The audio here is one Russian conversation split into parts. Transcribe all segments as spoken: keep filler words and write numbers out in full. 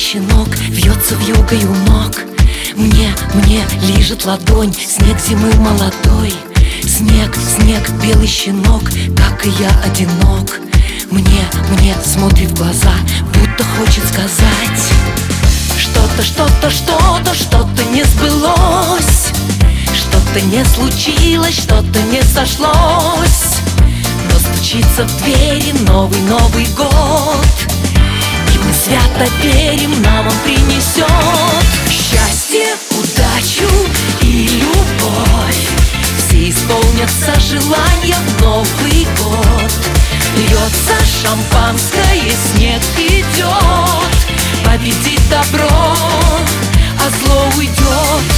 щенок вьется вьюгой у ног. Мне, мне лижет ладонь снег зимы молодой. Снег, снег, белый щенок, как и я одинок. Мне, мне смотрит в глаза, будто хочет сказать: что-то, что-то, что-то, что-то не сбылось, что-то не случилось, что-то не сошлось. Но стучится в двери новый Новый год, и мы свято верим, нам он принесет счастье, удачу и любовь. Все исполнятся желания в Новый год. Льется шампанское, снег идет, победит добро, а зло уйдет.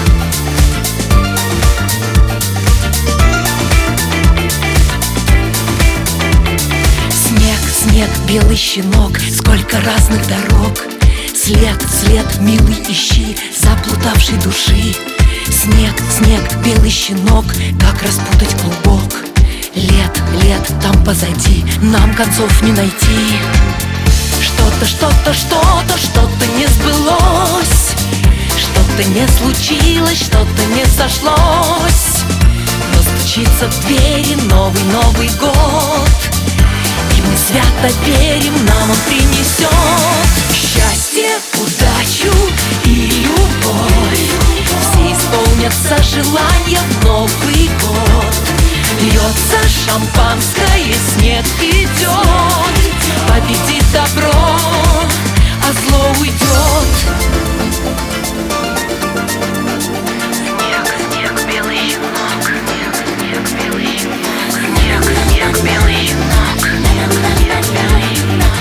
Снег, снег, белый щенок, сколько разных дорог. След, след, милый, ищи заплутавшей души. Снег, снег, белый щенок, как распутать клубок. Лет, лет, там позади, нам концов не найти. Что-то, что-то, что-то, что-то не сбылось, что-то не случилось, что-то не сошлось. Но стучится в двери новый Новый год, и мы свято верим, нам он принесет счастье, удачу и любовь. Все исполнятся желания в Новый год. Льется шампанское, снег идет, победит добро, а зло уйдет. Снег, снег, белый щенок, снег, снег, белый щенок, снег, снег, белый щенок, снег, снег, белый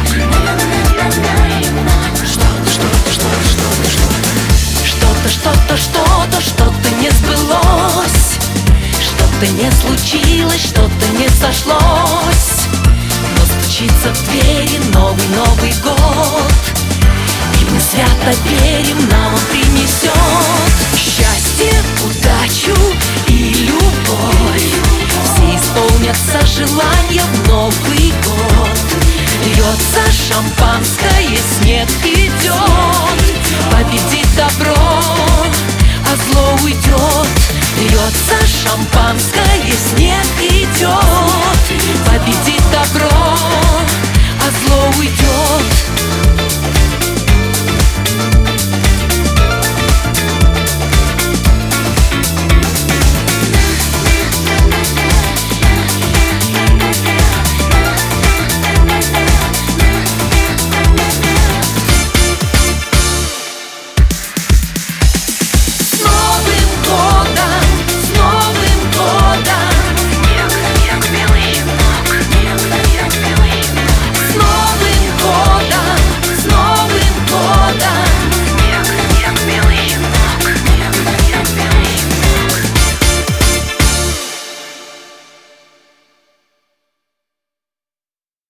щенок. Что-то, что-то, что-то, что-то, что-то, что-то, что-то, что-то, что-то не сбылось, что-то не случилось, что-то не сошлось. Но стучится в двери новый Новый год, и мы свято верим, нам он принесет счастье, удачу и любовь. Все исполнятся желания в Новый год. Льется шампанское, снег идет, победит добро, а зло уйдет. Льется шампанское, снег